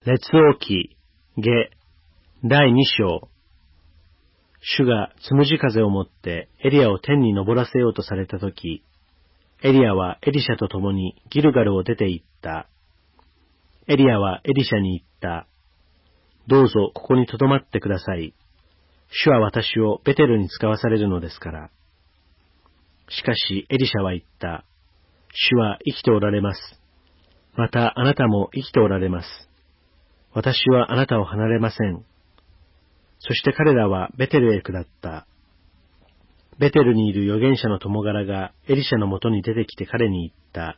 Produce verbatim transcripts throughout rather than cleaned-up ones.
列王記下第二章。主がつむじ風をもってエリアを天に昇らせようとされたとき、エリアはエリシャと共にギルガルを出て行った。エリアはエリシャに言った。どうぞここに留まってください。主は私をベテルに使わされるのですから。しかしエリシャは言った。主は生きておられます。またあなたも生きておられます。私はあなたを離れません。そして彼らはベテルへ下った。ベテルにいる預言者の友柄がエリシャのもとに出てきて彼に言った。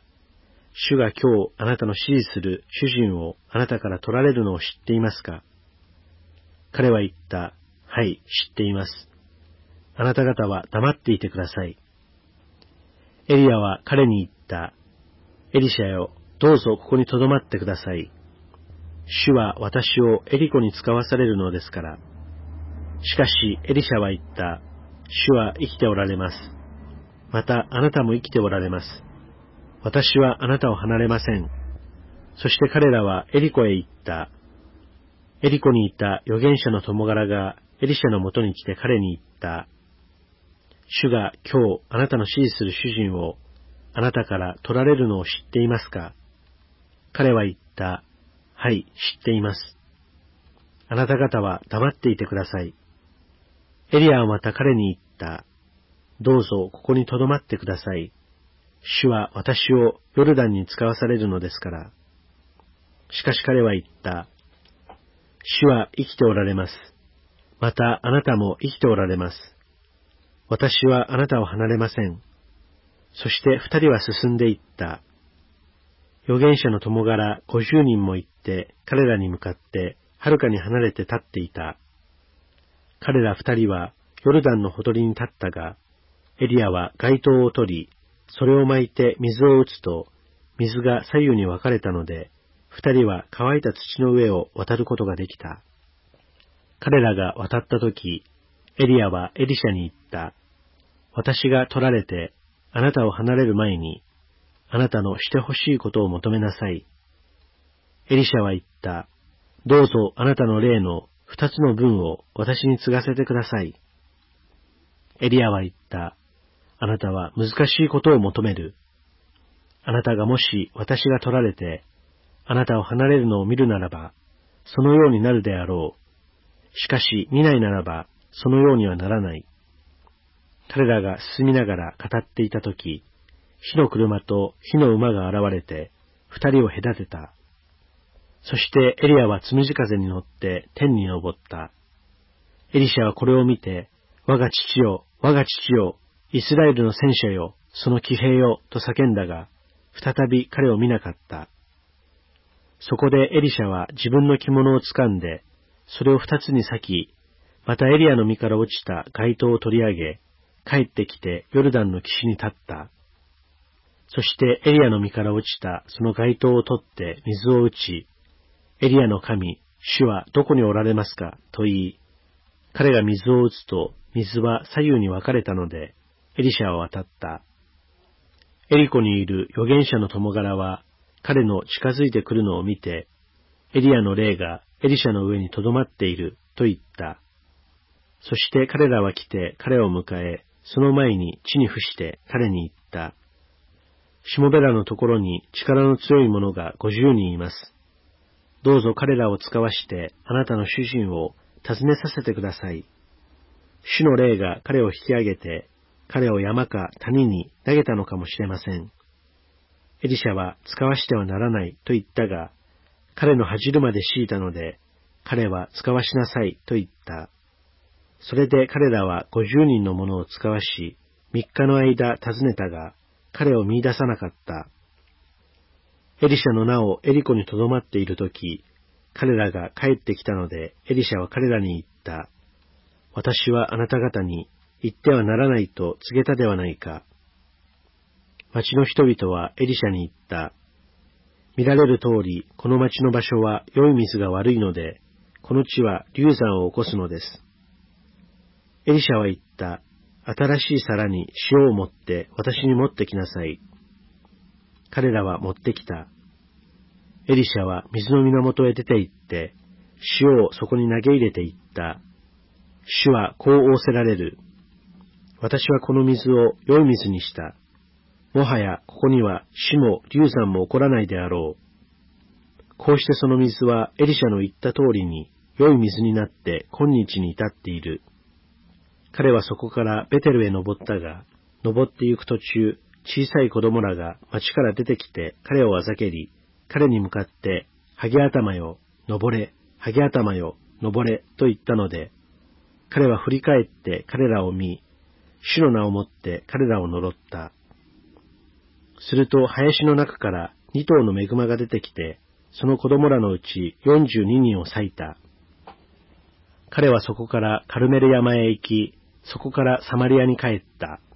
主が今日あなたの支持する主人をあなたから取られるのを知っていますか？彼は言った。はい、知っています。あなた方は黙っていてください。エリアは彼に言った。エリシャよ、どうぞここに留まってください。主は私をエリコに使わされるのですから。しかしエリシャは言った。主は生きておられます。またあなたも生きておられます。私はあなたを離れません。そして彼らはエリコへ行った。エリコにいた預言者の友柄がエリシャのもとに来て彼に言った。主が今日あなたの支持する主人をあなたから取られるのを知っていますか？彼は言った。はい、知っています。あなた方は黙っていてください。エリアはまた彼に言った。どうぞここに留まってください。主は私をヨルダンに使わされるのですから。しかし彼は言った。主は生きておられます。またあなたも生きておられます。私はあなたを離れません。そして二人は進んで行った。預言者の友柄五十人も行って彼らに向かってはるかに離れて立っていた。彼ら二人はヨルダンのほとりに立ったが、エリアは街灯を取り、それを巻いて水を打つと、水が左右に分かれたので、二人は乾いた土の上を渡ることができた。彼らが渡ったとき、エリアはエリシャに言った。私が取られて、あなたを離れる前に、あなたのしてほしいことを求めなさい。エリシャは言った。どうぞあなたの霊の二つの分を私に継がせてください。エリアは言った。あなたは難しいことを求める。あなたがもし私が取られて、あなたを離れるのを見るならば、そのようになるであろう。しかし見ないならば、そのようにはならない。彼らが進みながら語っていたとき、火の車と火の馬が現れて、二人を隔てた。そしてエリアはつむじ風に乗って天に昇った。エリシャはこれを見て、我が父よ、我が父よ、イスラエルの戦車よ、その騎兵よ、と叫んだが、再び彼を見なかった。そこでエリシャは自分の着物を掴んで、それを二つに裂き、またエリアの身から落ちた街灯を取り上げ、帰ってきてヨルダンの岸に立った。そしてエリアの身から落ちたその街灯を取って水を打ち、エリアの神、主はどこにおられますかと言い、彼が水を打つと水は左右に分かれたので、エリシャは渡った。エリコにいる預言者の友柄は彼の近づいてくるのを見て、エリアの霊がエリシャの上にとどまっていると言った。そして彼らは来て彼を迎え、その前に地に伏して彼に言った。しもべらのところに力の強い者が五十人います。どうぞ彼らを使わしてあなたの主人を訪ねさせてください。主の霊が彼を引き上げて、彼を山か谷に投げたのかもしれません。エリシャは使わしてはならないと言ったが、彼の恥じるまで強いたので、彼は使わしなさいと言った。それで彼らは五十人の者を使わし、三日の間訪ねたが、彼を見出さなかった。エリシャの名をエリコにとどまっているとき、彼らが帰ってきたので、エリシャは彼らに言った。私はあなた方に言ってはならないと告げたではないか。町の人々はエリシャに言った。見られる通り、この町の場所は良い水が悪いので、この地は流産を起こすのです。エリシャは言った。新しい皿に塩を持って私に持ってきなさい。彼らは持ってきた。 エリシャは水の源へ出て行って、塩をそこに投げ入れていった。主はこう仰せられる。私はこの水を良い水にした。もはやここには死も流産も起こらないであろう。こうしてその水はエリシャの言った通りに良い水になって今日に至っている。彼はそこからベテルへ登ったが、登って行く途中、小さい子供らが町から出てきて彼をあざけり、彼に向かって、ハゲ頭よ、登れ、ハゲ頭よ、登れ、と言ったので、彼は振り返って彼らを見、主の名をもって彼らを呪った。すると林の中から二頭の恵まが出てきて、その子供らのうち四十二人を裂いた。彼はそこからカルメル山へ行き、そこからサマリアに帰った。